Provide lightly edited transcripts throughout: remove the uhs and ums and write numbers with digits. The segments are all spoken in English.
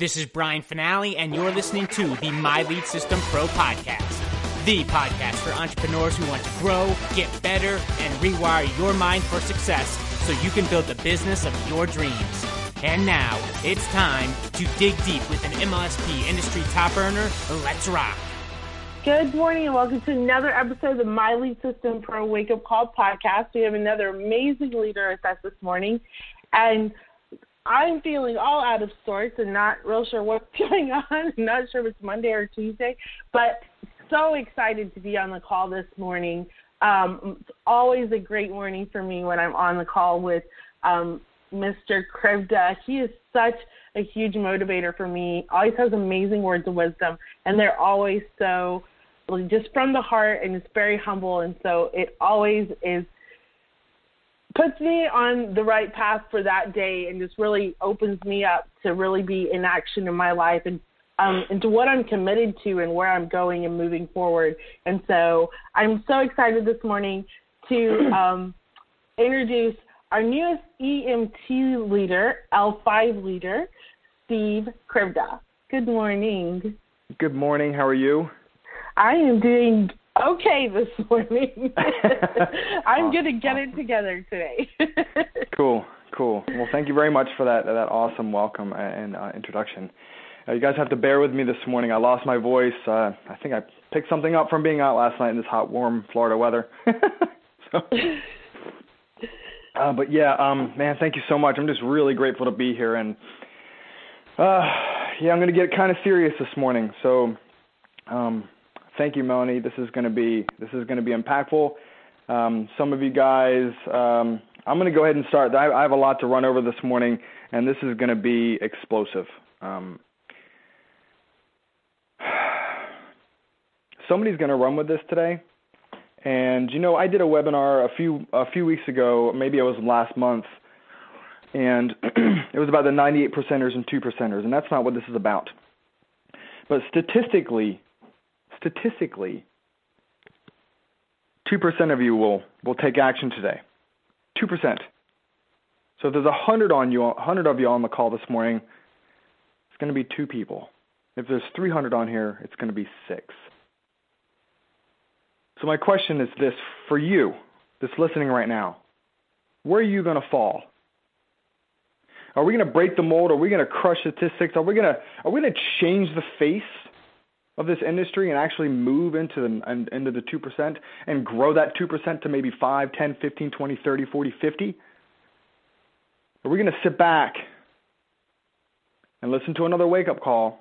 This is Brian Finale, and you're listening to the My Lead System Pro podcast, the podcast for entrepreneurs who want to grow, get better, and rewire your mind for success so you can build the business of your dreams. And now, it's time to dig deep with an MLSP industry top earner. Let's rock. Good morning and welcome to another episode of the My Lead System Pro Wake Up Call podcast. We have another amazing leader with us this morning, and I'm feeling all out of sorts and not real sure what's going on. I'm not sure if it's Monday or Tuesday, but so excited to be on the call this morning. It's always a great morning for me when I'm on the call with Mr. Krivda. He is such a huge motivator for me, always has amazing words of wisdom, and they're always so just from the heart, and it's very humble, and so it always puts me on the right path for that day and just really opens me up to really be in action in my life and to what I'm committed to and where I'm going and moving forward. And so I'm so excited this morning to introduce our newest EMT leader, L5 leader, Steve Krivda. Good morning. Good morning. How are you? I am doing okay this morning. I'm going to get it together today. Cool. Well, thank you very much for that awesome welcome and introduction. You guys have to bear with me this morning. I lost my voice. I think I picked something up from being out last night in this hot, warm Florida weather. But yeah, man, thank you so much. I'm just really grateful to be here. And I'm going to get kind of serious this morning. So thank you, Melanie. This is going to be impactful. Some of you guys, I'm going to go ahead and start. I have a lot to run over this morning, and this is going to be explosive. Somebody's going to run with this today. And, I did a webinar a few weeks ago, maybe it was last month, and it was about the 98 percenters and 2 percenters, and that's not what this is about. But statistically, 2% of you will take action today. 2%. So if there's 100 of you on the call this morning, it's going to be 2 people. If there's 300 on here, it's going to be 6. So my question is this for you, that's listening right now. Where are you going to fall? Are we going to break the mold? Are we going to crush statistics? Are we going to change the face of this industry and actually move into the 2% and grow that 2% to maybe 5, 10, 15, 20, 30, 40, 50? Are we going to sit back and listen to another wake-up call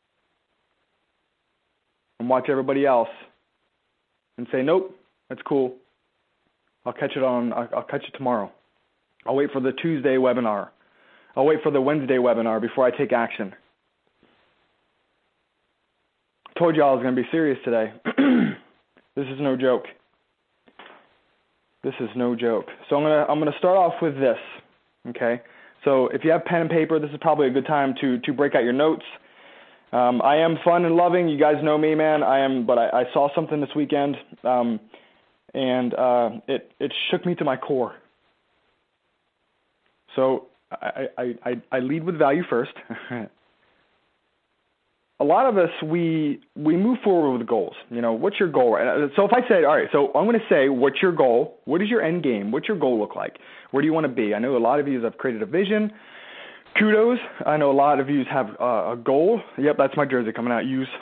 and watch everybody else and say, nope, that's cool. I'll catch it tomorrow. I'll wait for the Tuesday webinar. I'll wait for the Wednesday webinar before I take action. I told you I was going to be serious today. This is no joke. So I'm going to start off with this, okay? So if you have pen and paper, this is probably a good time to break out your notes. I am fun and loving. You guys know me, man. But I saw something this weekend, and it shook me to my core. So I lead with value first. A lot of us, we move forward with goals. What's your goal? So if I say, all right, so I'm going to say, what's your goal? What is your end game? What's your goal look like? Where do you want to be? I know a lot of you have created a vision. Kudos. I know a lot of you have a goal. Yep, that's my jersey coming out. Use.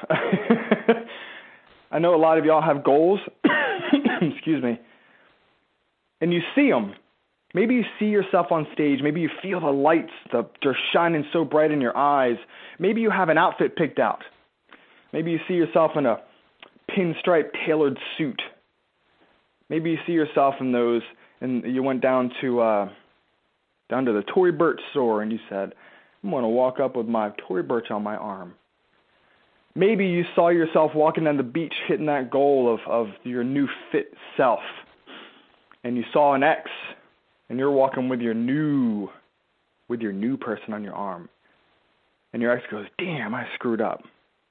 I know a lot of y'all have goals. Excuse me. And you see them. Maybe you see yourself on stage. Maybe you feel the lights, they're shining so bright in your eyes. Maybe you have an outfit picked out. Maybe you see yourself in a pinstripe tailored suit. Maybe you see yourself in those, and you went down to the Tory Burch store and you said, I'm going to walk up with my Tory Burch on my arm. Maybe you saw yourself walking down the beach hitting that goal of your new fit self, and you saw an ex, and you're walking with your new person on your arm. And your ex goes, damn, I screwed up.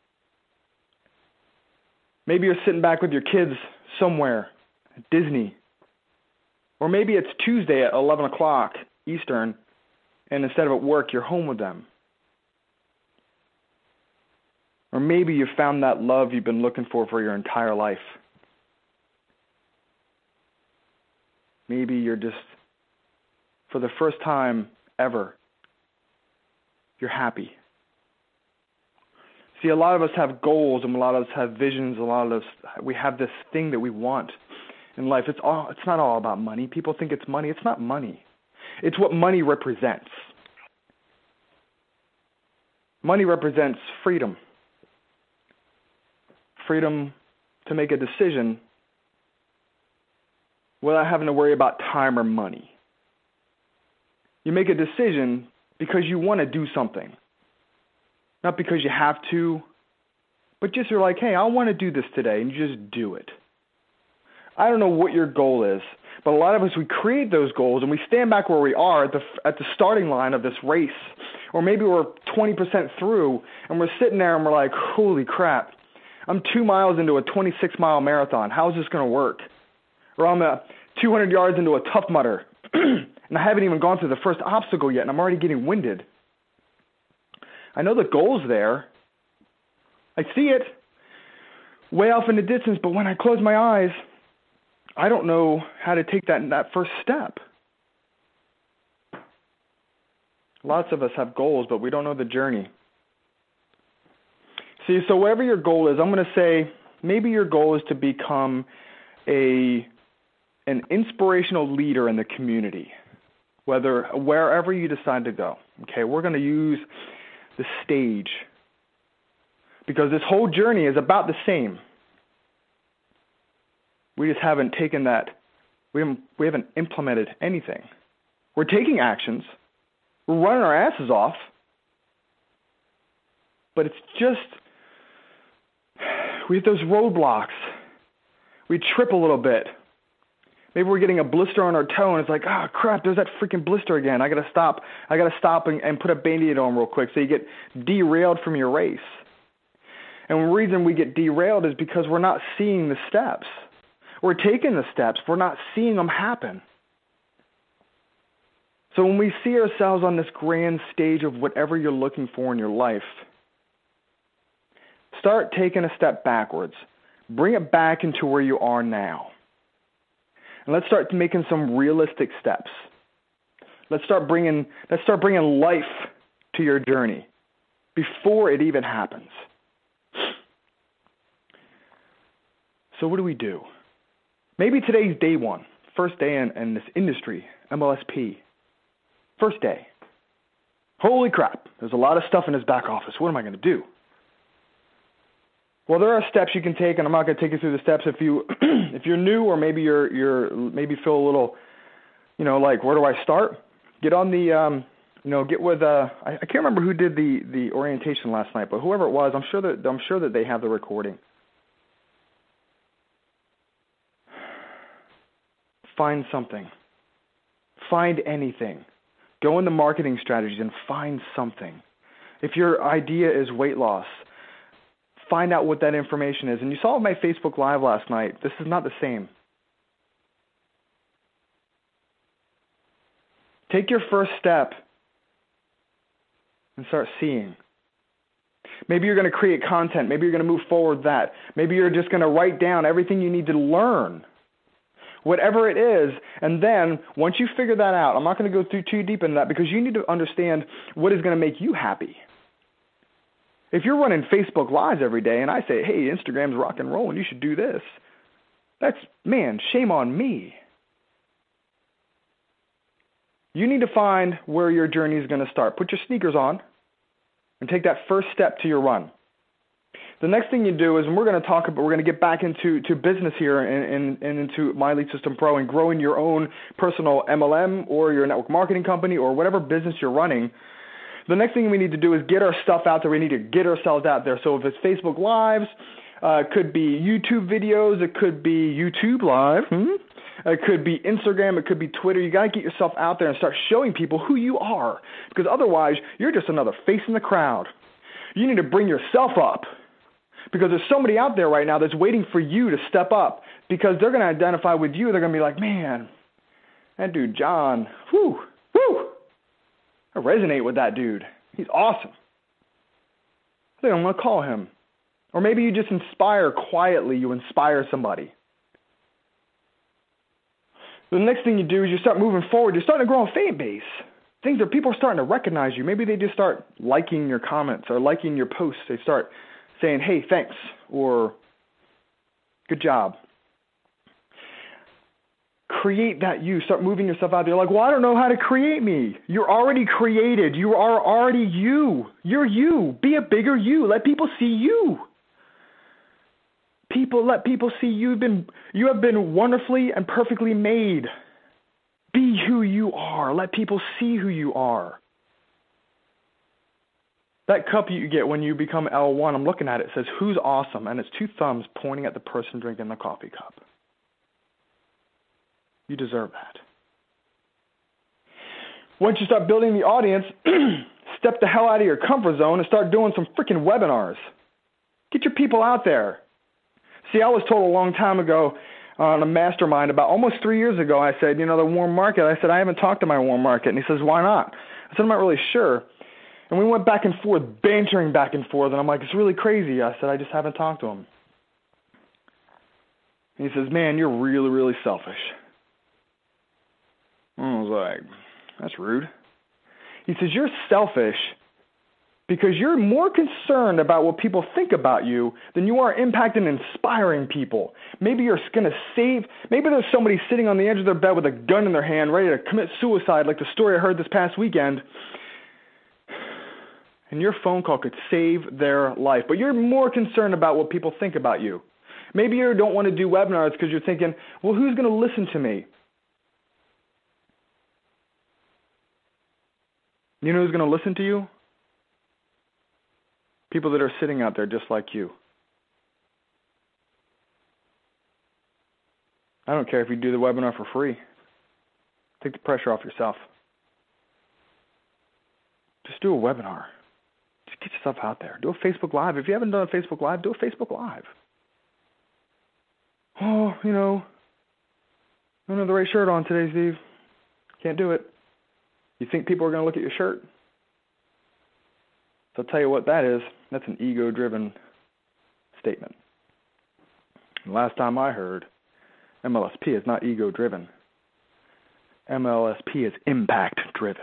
Maybe you're sitting back with your kids somewhere at Disney. Or maybe it's Tuesday at 11 o'clock Eastern, and instead of at work, you're home with them. Or maybe you found that love you've been looking for your entire life. Maybe you're just, for the first time ever, you're happy. See, a lot of us have goals, and a lot of us have visions. A lot of us, we have this thing that we want in life. It's not all about money. People think it's money. It's not money. It's what money represents. Money represents freedom. Freedom to make a decision without having to worry about time or money. You make a decision because you want to do something. Not because you have to, but just you're like, hey, I want to do this today, and you just do it. I don't know what your goal is, but a lot of us, we create those goals, and we stand back where we are at the starting line of this race. Or maybe we're 20% through, and we're sitting there, and we're like, holy crap, I'm 2 miles into a 26-mile marathon. How's this going to work? Or I'm 200 yards into a Tough Mudder, and I haven't even gone through the first obstacle yet, and I'm already getting winded. I know the goal's there. I see it way off in the distance, but when I close my eyes, I don't know how to take that first step. Lots of us have goals, but we don't know the journey. See, so whatever your goal is, I'm going to say maybe your goal is to become an inspirational leader in the community, wherever you decide to go. Okay, we're going to use the stage, because this whole journey is about the same. We just haven't taken that, we haven't implemented anything. We're taking actions, we're running our asses off, but it's just, we have those roadblocks. We trip a little bit. Maybe we're getting a blister on our toe, and it's like, oh, crap, there's that freaking blister again. I got to stop and put a Band-Aid on real quick, so you get derailed from your race. And the reason we get derailed is because we're not seeing the steps. We're taking the steps. We're not seeing them happen. So when we see ourselves on this grand stage of whatever you're looking for in your life, start taking a step backwards. Bring it back into where you are now. And let's start making some realistic steps. Let's start bringing life to your journey before it even happens. So what do we do? Maybe today's day one, first day in this industry, MLSP. First day. Holy crap, there's a lot of stuff in his back office. What am I going to do? Well, there are steps you can take, and I'm not going to take you through the steps. If you're new, or maybe you're maybe feel a little, like, where do I start? Get on the get with I can't remember who did the orientation last night, but whoever it was, I'm sure that they have the recording. Find something. Find anything. Go into marketing strategies and find something. If your idea is weight loss, find out what that information is. And you saw my Facebook Live last night. This is not the same. Take your first step and start seeing. Maybe you're going to create content. Maybe you're going to move forward that. Maybe you're just going to write down everything you need to learn. Whatever it is, and then once you figure that out, I'm not going to go too deep into that, because you need to understand what is going to make you happy. If you're running Facebook Lives every day and I say, hey, Instagram's rock and roll and you should do this, shame on me. You need to find where your journey is going to start. Put your sneakers on and take that first step to your run. The next thing you do is, and we're going to get back into business here and into My Lead System Pro and growing your own personal MLM or your network marketing company or whatever business you're running. The next thing we need to do is get our stuff out there. We need to get ourselves out there. So if it's Facebook Lives, it could be YouTube videos, it could be YouTube Live, it could be Instagram, it could be Twitter. You got to get yourself out there and start showing people who you are, because otherwise you're just another face in the crowd. You need to bring yourself up, because there's somebody out there right now that's waiting for you to step up, because they're going to identify with you. They're going to be like, man, that dude John, I resonate with that dude. He's awesome. I think I'm going to call him. Or maybe you just inspire quietly, you inspire somebody. The next thing you do is you start moving forward. You're starting to grow a fan base. People are starting to recognize you. Maybe they just start liking your comments or liking your posts. They start saying, hey, thanks, or good job. Create that you. Start moving yourself out there. Like, well, I don't know how to create me. You're already created. You are already you. You're you. Be a bigger you. Let people see you. Let people see you have been wonderfully and perfectly made. Be who you are. Let people see who you are. That cup you get when you become L1, I'm looking at it, it says, who's awesome? And it's 2 thumbs pointing at the person drinking the coffee cup. You deserve that. Once you start building the audience, step the hell out of your comfort zone and start doing some freaking webinars. Get your people out there. See, I was told a long time ago on a mastermind about almost 3 years ago, I said, the warm market. I said, I haven't talked to my warm market. And he says, why not? I said, I'm not really sure. And we went back and forth, bantering back and forth. And I'm like, it's really crazy. I said, I just haven't talked to him. And he says, man, you're really, really selfish. I was like, that's rude. He says, you're selfish because you're more concerned about what people think about you than you are impacting and inspiring people. Maybe you're going to maybe there's somebody sitting on the edge of their bed with a gun in their hand ready to commit suicide like the story I heard this past weekend. And your phone call could save their life. But you're more concerned about what people think about you. Maybe you don't want to do webinars because you're thinking, well, who's going to listen to me? You know who's going to listen to you? People that are sitting out there just like you. I don't care if you do the webinar for free. Take the pressure off yourself. Just do a webinar. Just get yourself out there. Do a Facebook Live. If you haven't done a Facebook Live, do a Facebook Live. Oh, I don't have the right shirt on today, Steve. Can't do it. You think people are going to look at your shirt? So I'll tell you what that is. That's an ego-driven statement. The last time I heard, MLSP is not ego-driven. MLSP is impact-driven.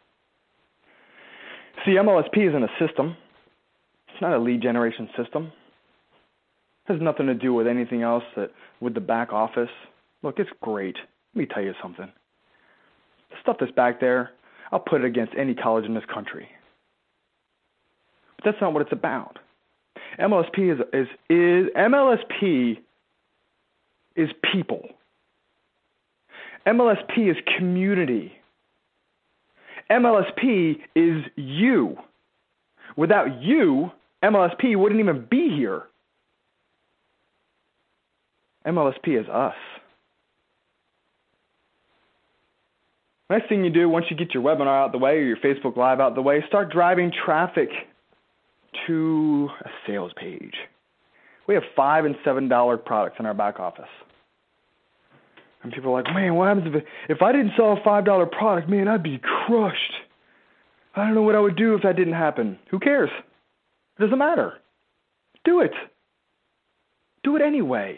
See, MLSP isn't a system. It's not a lead generation system. It has nothing to do with anything else with the back office. Look, it's great. Let me tell you something. The stuff that's back there, I'll put it against any college in this country. But that's not what it's about. MLSP MLSP is people. MLSP is community. MLSP is you. Without you, MLSP wouldn't even be here. MLSP is us. Next thing you do, once you get your webinar out the way or your Facebook Live out the way, start driving traffic to a sales page. We have $5 and $7 products in our back office. And people are like, man, what happens if I didn't sell a $5 product? Man, I'd be crushed. I don't know what I would do if that didn't happen. Who cares? It doesn't matter. Do it. Do it anyway.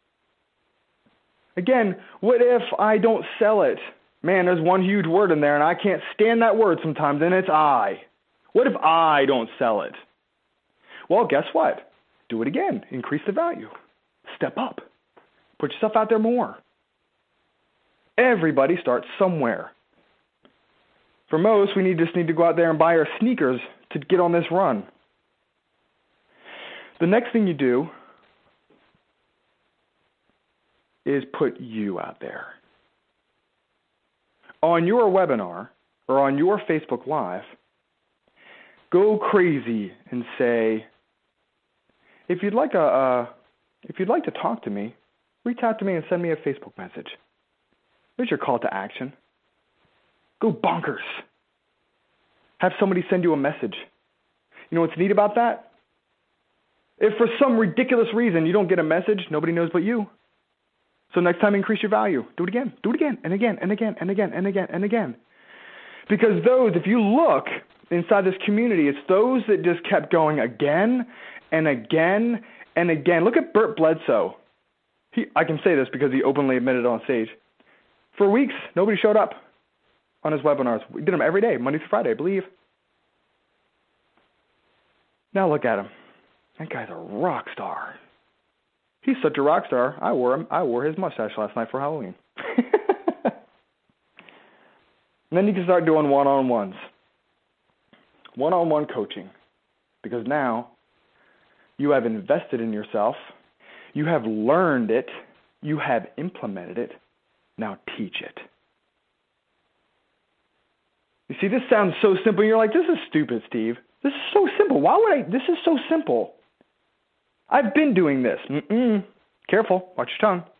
Again, what if I don't sell it? Man, there's one huge word in there, and I can't stand that word sometimes, and it's I. What if I don't sell it? Well, guess what? Do it again. Increase the value. Step up. Put yourself out there more. Everybody starts somewhere. For most, we just need to go out there and buy our sneakers to get on this run. The next thing you do is put you out there. On your webinar or on your Facebook Live, go crazy and say, if you'd like to talk to me, reach out to me and send me a Facebook message. There's your call to action. Go bonkers. Have somebody send you a message. You know what's neat about that? If for some ridiculous reason you don't get a message, nobody knows but you. So next time, increase your value. Do it again. Do it again and again and again and again and again and again. Because those, if you look inside this community, it's those that just kept going again and again and again. Look at Burt Bledsoe. I can say this because he openly admitted it on stage. For weeks, nobody showed up on his webinars. We did them every day, Monday through Friday, I believe. Now look at him. That guy's a rock star. He's such a rock star. I wore his mustache last night for Halloween. And then you can start doing one-on-ones. One-on-one coaching. Because now you have invested in yourself. You have learned it. You have implemented it. Now teach it. You see, this sounds so simple. You're like, this is stupid, Steve. This is so simple. Why would I? This is so simple. I've been doing this. Careful. Watch your tongue.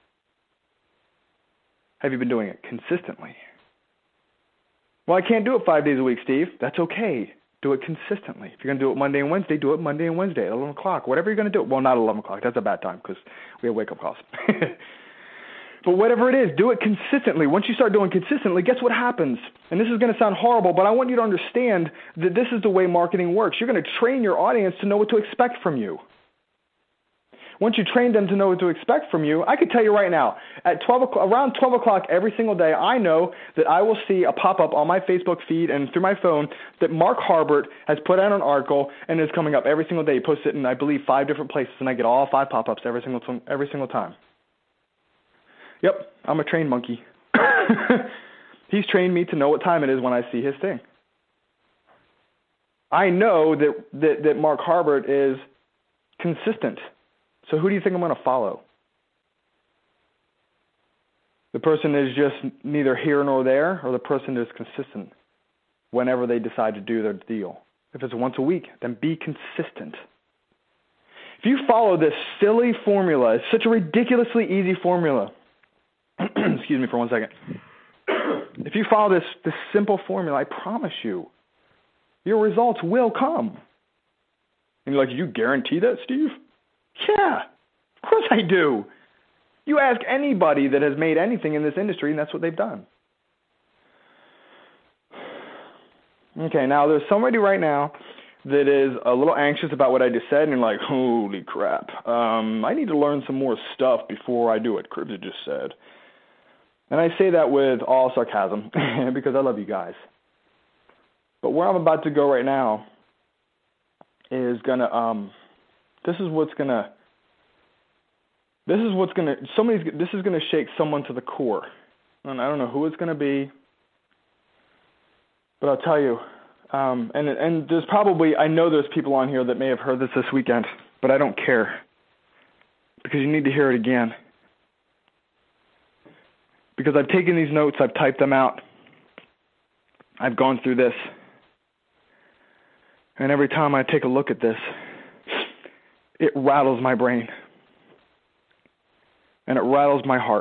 Have you been doing it consistently? Well, I can't do it 5 days a week, Steve. That's okay. Do it consistently. If you're going to do it Monday and Wednesday, do it Monday and Wednesday at 11 o'clock. Whatever you're going to do. Well, not 11 o'clock. That's a bad time because we have wake-up calls. But whatever it is, do it consistently. Once you start doing consistently, guess what happens? And this is going to sound horrible, but I want you to understand that this is the way marketing works. You're going to train your audience to know what to expect from you. Once you train them to know what to expect from you, I could tell you right now, at around 12 o'clock every single day, I know that I will see a pop-up on my Facebook feed and through my phone that Mark Harbert has put out an article and is coming up every single day. He posts it in, I believe, 5 different places, and I get all 5 pop-ups every single time. Yep, I'm a trained monkey. He's trained me to know what time it is when I see his thing. I know that Mark Harbert is consistent. So who do you think I'm going to follow? The person is just neither here nor there, or the person is consistent whenever they decide to do their deal? If it's once a week, then be consistent. If you follow this silly formula, it's such a ridiculously easy formula. Excuse me for 1 second. If you follow this simple formula, I promise you, your results will come. And you're like, you guarantee that, Steve? Yeah, of course I do. You ask anybody that has made anything in this industry, and that's what they've done. Okay, now there's somebody right now that is a little anxious about what I just said, and you're like, holy crap. I need to learn some more stuff before I do what Cribs just said. And I say that with all sarcasm because I love you guys. But where I'm about to go right now is this is gonna shake someone to the core. And I don't know who it's gonna be, but I'll tell you. And there's probably, I know there's people on here that may have heard this weekend, but I don't care because you need to hear it again. Because I've taken these notes, I've typed them out, I've gone through this, and every time I take a look at this, it rattles my brain, and it rattles my heart.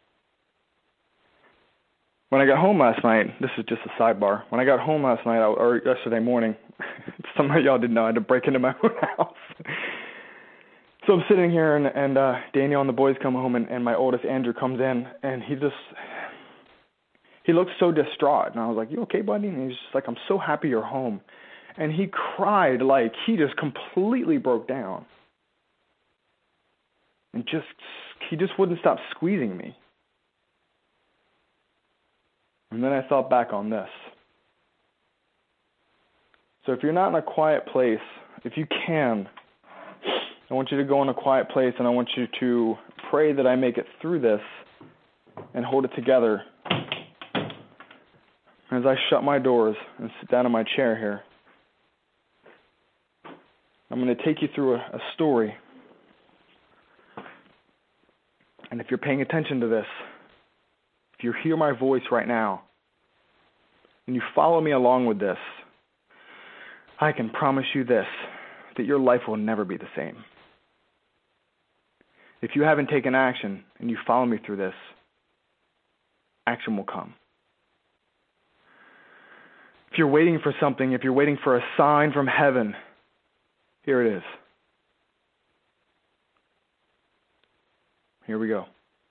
When I got home last night, this is just a sidebar, when I got home last night, or yesterday morning, some of y'all didn't know I had to break into my own house. So I'm sitting here, and Daniel and the boys come home, and my oldest, Andrew, comes in, and he looked so distraught. And I was like, you okay, buddy? And he's just like, I'm so happy you're home. And he cried like he just completely broke down. And he just wouldn't stop squeezing me. And then I thought back on this. So if you're not in a quiet place, if you can, I want you to go in a quiet place, and I want you to pray that I make it through this and hold it together. As I shut my doors and sit down in my chair here, I'm going to take you through a story. And if you're paying attention to this, if you hear my voice right now, and you follow me along with this, I can promise you this, that your life will never be the same. If you haven't taken action and you follow me through this, action will come. If you're waiting for something, if you're waiting for a sign from heaven, here it is. Here we go.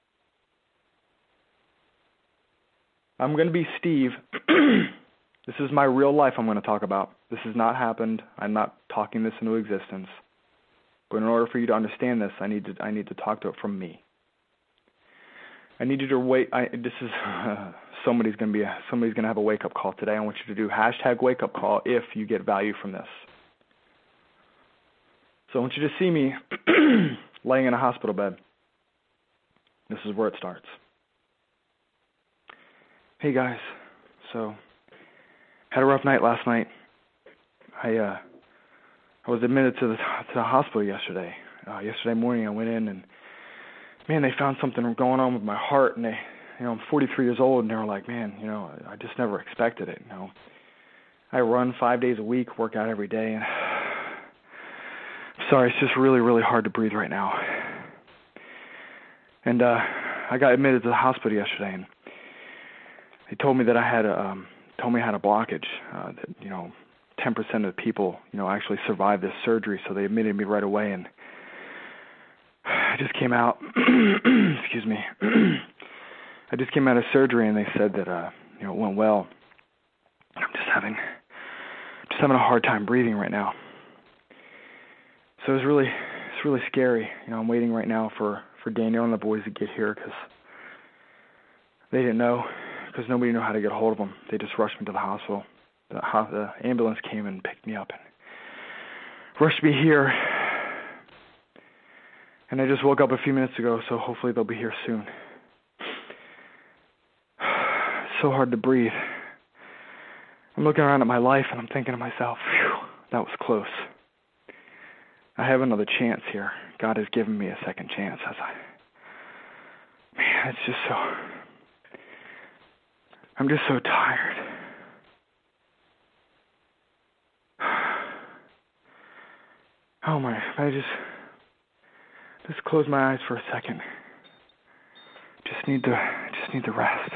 I'm going to be Steve. This is my real life I'm going to talk about. This has not happened. I'm not talking this into existence. But in order for you to understand this, I need to talk to it from me. I need you to wait. Somebody's gonna have a wake up call today. I want you to do #wake up call if you get value from this. So I want you to see me laying in a hospital bed. This is where it starts. Hey guys, so had a rough night last night. I was admitted to the hospital yesterday. Yesterday morning I went in and man, they found something going on with my heart, and I'm 43 years old, and they were like, man, I just never expected it. I run 5 days a week, work out every day, and I'm sorry, it's just really, really hard to breathe right now. And I got admitted to the hospital yesterday, and they told me that I had a blockage. That 10% of the people, actually survive this surgery, so they admitted me right away, and I just came out. Excuse me. I just came out of surgery, and they said that it went well. I'm just having a hard time breathing right now. So it's really scary. I'm waiting right now for Danielle and the boys to get here because they didn't know, because nobody knew how to get a hold of them. They just rushed me to the hospital. The ambulance came and picked me up and rushed me here. And I just woke up a few minutes ago, so hopefully they'll be here soon. So hard to breathe. I'm looking around at my life and I'm thinking to myself, phew, that was close. I have another chance here. God has given me a second chance. Man, it's just I'm just so tired. Oh my, I just close my eyes for a second. Just need to rest.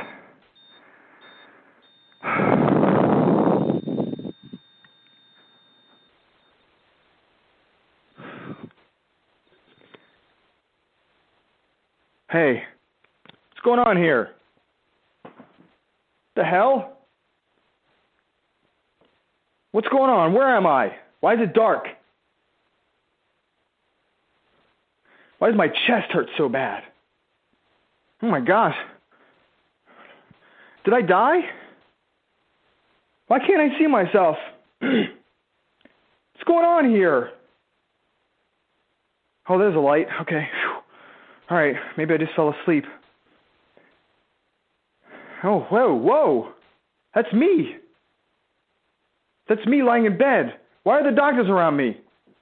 Hey, what's going on here? The hell? What's going on? Where am I? Why is it dark? Why does my chest hurt so bad? Oh my gosh. Did I die? Why can't I see myself? What's going on here? Oh, there's a light. Okay. All right. Maybe I just fell asleep. Oh, whoa. That's me. That's me lying in bed. Why are the doctors around me?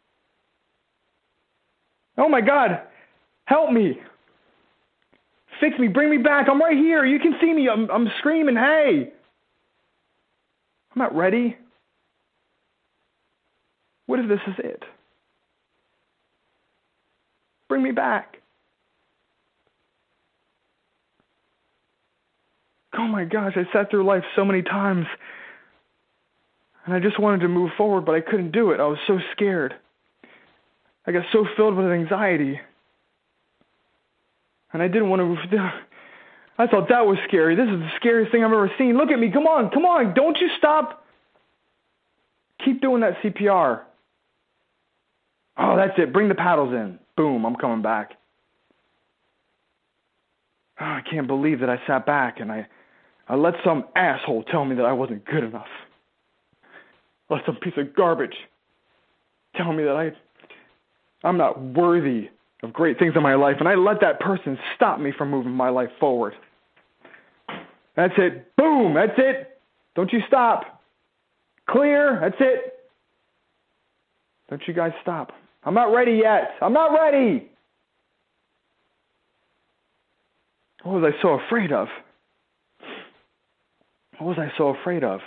Oh my God. Help me. Fix me. Bring me back. I'm right here. You can see me. I'm screaming. Hey. I'm not ready. What if this is it? Bring me back. Oh my gosh, I sat through life so many times. And I just wanted to move forward, but I couldn't do it. I was so scared. I got so filled with anxiety. And I didn't want to move. I thought that was scary. This is the scariest thing I've ever seen. Look at me. Come on. Don't you stop. Keep doing that CPR. Oh, that's it. Bring the paddles in. Boom, I'm coming back. Oh, I can't believe that I sat back and I let some asshole tell me that I wasn't good enough. Let some piece of garbage tell me that I'm not worthy of great things in my life, and I let that person stop me from moving my life forward. That's it. Boom, that's it. Don't you stop. Clear, that's it. Don't you guys stop. I'm not ready yet. I'm not ready. What was I so afraid of? What was I so afraid of?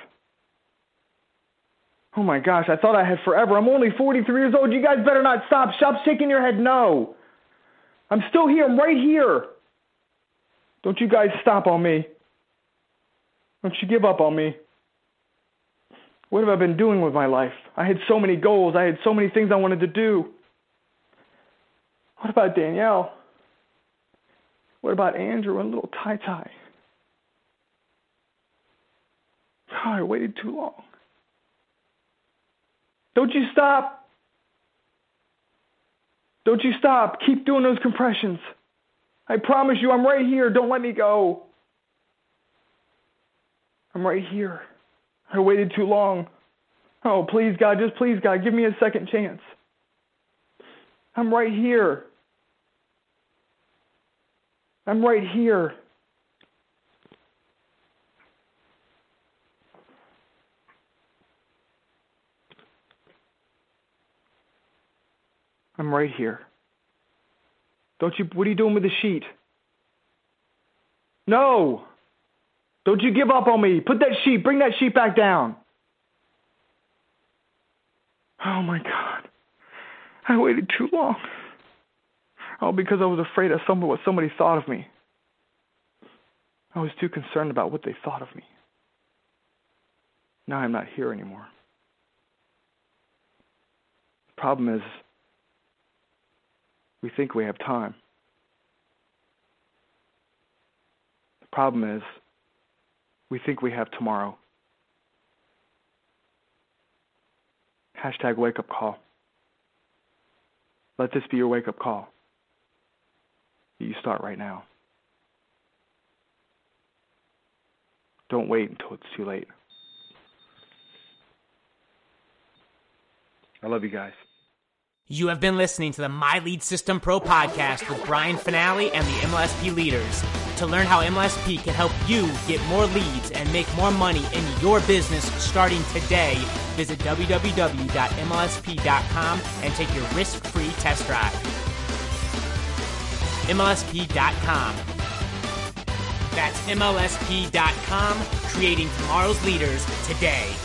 Oh my gosh, I thought I had forever. I'm only 43 years old. You guys better not stop. Stop shaking your head no. I'm still here. I'm right here. Don't you guys stop on me. Don't you give up on me. What have I been doing with my life? I had so many goals. I had so many things I wanted to do. What about Danielle? What about Andrew and little Tai Tai? God, I waited too long. Don't you stop. Don't you stop. Keep doing those compressions. I promise you, I'm right here. Don't let me go. I'm right here. I waited too long. Oh, please, God, just please, God, give me a second chance. I'm right here. I'm right here. I'm right here. What are you doing with the sheet? No! Don't you give up on me. Bring that sheet back down. Oh my God. I waited too long. All because I was afraid of what somebody thought of me. I was too concerned about what they thought of me. Now I'm not here anymore. The problem is, we think we have time. The problem is, we think we have tomorrow. #wake-up call. Let this be your wake-up call. You start right now. Don't wait until it's too late. I love you guys. You have been listening to the My Lead System Pro podcast with Brian Finale and the MLSP leaders. To learn how MLSP can help you get more leads and make more money in your business starting today, visit www.mlsp.com and take your risk-free test drive. MLSP.com. That's MLSP.com, creating tomorrow's leaders today.